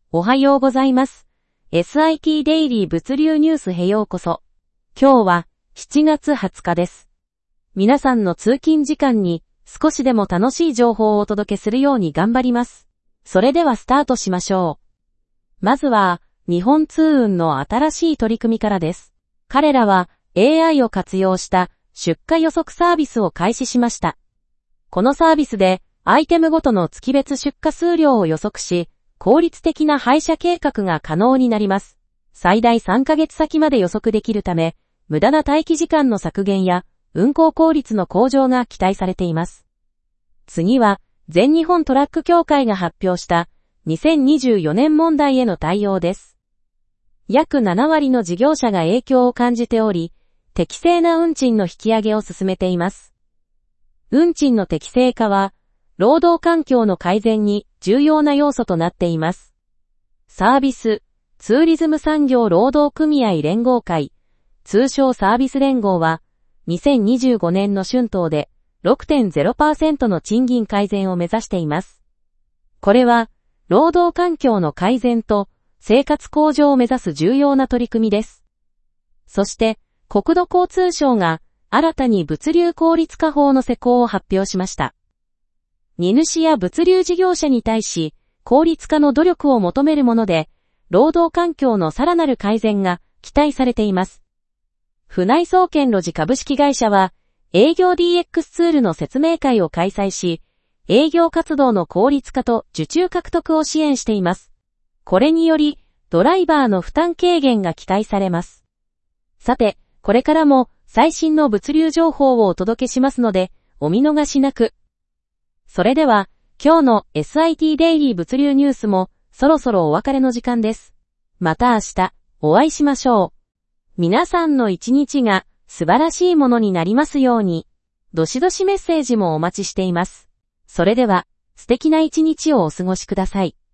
おはようございます。SIT デイリー物流ニュースへようこそ。今日は7月20日です。皆さんの通勤時間に少しでも楽しい情報をお届けするように頑張ります。それではスタートしましょう。まずは日本通運の新しい取り組みからです。彼らは AI を活用した出荷予測サービスを開始しました。このサービスでアイテムごとの月別出荷数量を予測し、効率的な配車計画が可能になります。最大3ヶ月先まで予測できるため、無駄な待機時間の削減や運行効率の向上が期待されています。次は、全日本トラック協会が発表した2024年問題への対応です。約7割の事業者が影響を感じており、適正な運賃の引き上げを進めています。運賃の適正化は、労働環境の改善に重要な要素となっています。サービス、ツーリズム産業労働組合連合会、通称サービス連合は、2025年の春闘で 6.0% の賃金改善を目指しています。これは、労働環境の改善と生活向上を目指す重要な取り組みです。そして、国土交通省が新たに物流効率化法の施行を発表しました。荷主や物流事業者に対し、効率化の努力を求めるもので、労働環境のさらなる改善が期待されています。船井総研ロジ株式会社は、営業 DX ツールの説明会を開催し、営業活動の効率化と受注獲得を支援しています。これにより、ドライバーの負担軽減が期待されます。さて、これからも最新の物流情報をお届けしますので、お見逃しなく。それでは、今日の SIT デイリー物流ニュースもそろそろお別れの時間です。また明日お会いしましょう。皆さんの一日が素晴らしいものになりますように。どしどしメッセージもお待ちしています。それでは、素敵な一日をお過ごしください。